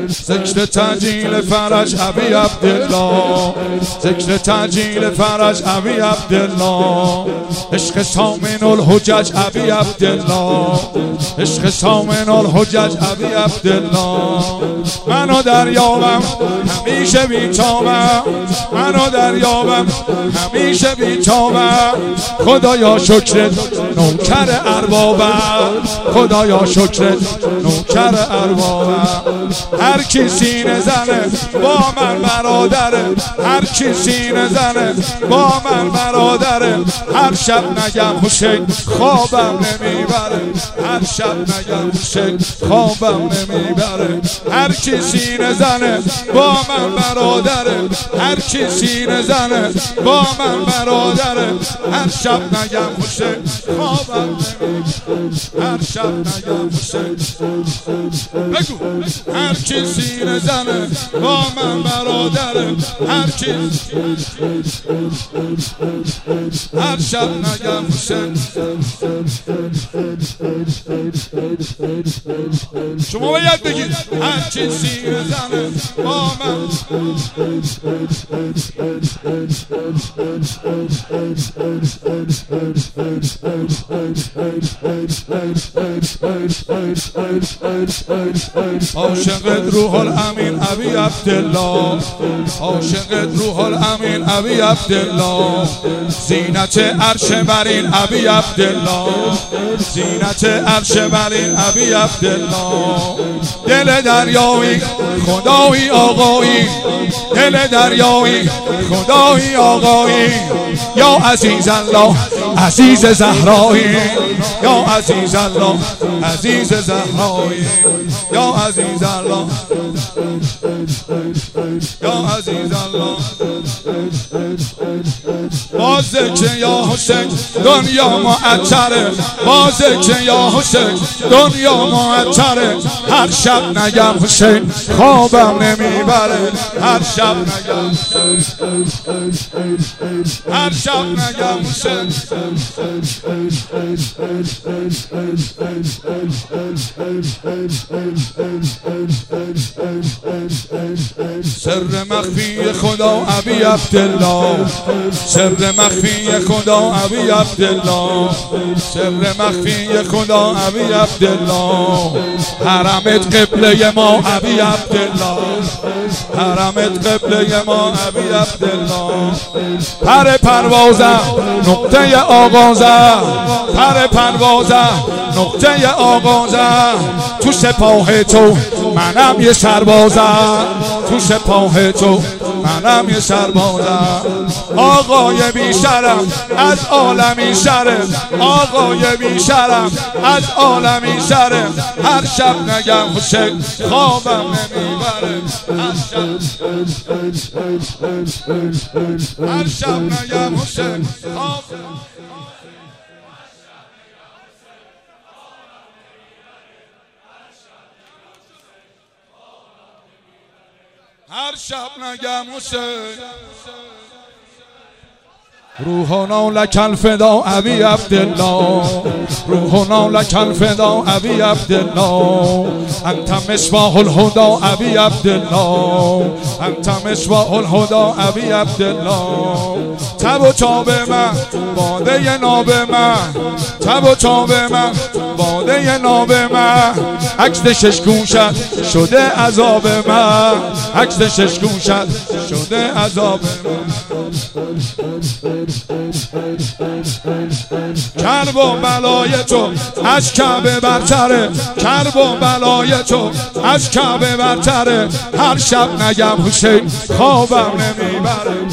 ذکر تعجیل فرج ابی عبدالله، ذکر تعجیل فرج ابی عبدالله، عشق سامن الحجج ابی عبدالله، عشق سامن الحجج ابی عبدالله. منو دریابم همیشه بیتابم، منو دریابم همیشه بیتابم. خدایا شکرت نوکر اربابم، خدایا شکرت نوکر اربابم. هر کی سینه زنه با من برادره، هر کی سینه زنه با من برادره. هر شب نگم حسین خوابم نمیبره، هر شب نگم حسین خوابم نمیبره. هر کی سینه زنه با من برادره، هر کی سینه زنه با من برادره. هر شب نگم حسین خوابم نمیبره، هر شب نگم حسین. بگو هر کی سینه زنه با من برادره، هر کی هر شب نگم حسین. شما باید بگید هر کی سینه زنه با من. عاشقت روح الامین ابی عبدالله، عاشقت روح الامین ابی عبدالله. زینت عرش برین ابی عبدالله، زینت عرش برین ابی عبدالله. دل دریایی خدایی آقایی، دل دریایی خدایی آقایی. یا عزیز الله عزیز زهرایی، یا عزیز الله عزیز زهرایی، یا عزیز الله یا عزیز الله. با ذکر یا حسین دنیا معطره، با ذکر یا حسین دنیا معطره. هر شب نگم حسین خوابم نمیبره، هر شب نگم هر شب نگم حسین. سر مخفی خدا ابی عبدالله، سر مخفی خدا ابی عبدالله، سر مخفی خدا ابی عبدالله. حرمت قبله ما ابی عبدالله، حرمت قبله ما ابی عبدالله. پر پروازم نقطه آغازم، پر پروازم نقطه آغازم. تو سپاه تو منم یه سربازم، تو سپاه تو منم یه سربازم. آقای بیشرم از عالمی شرم، آقای بیشرم از عالمی شرم. هر شب نگم حسین خوابم نمیبره، هر شب نگم حسین خوابم. هر شب نگم حسین. روحنا لک الفدا ابی عبدالله، روحنا لک الفدا ابی عبدالله. انت مصباح الهدى ابی عبدالله، انت مصباح الهدى ابی عبدالله. تب و تاب من باده ناب من، تب و تاب من باده ناب من. عکس شش گوشت شده عذاب من، عکس شش گوشت شده عذاب من. کرب و بلای تو از کعبه برتره، کرب و بلای تو از کعبه برتره. هر شب نگم حسین خوابم نمیبره.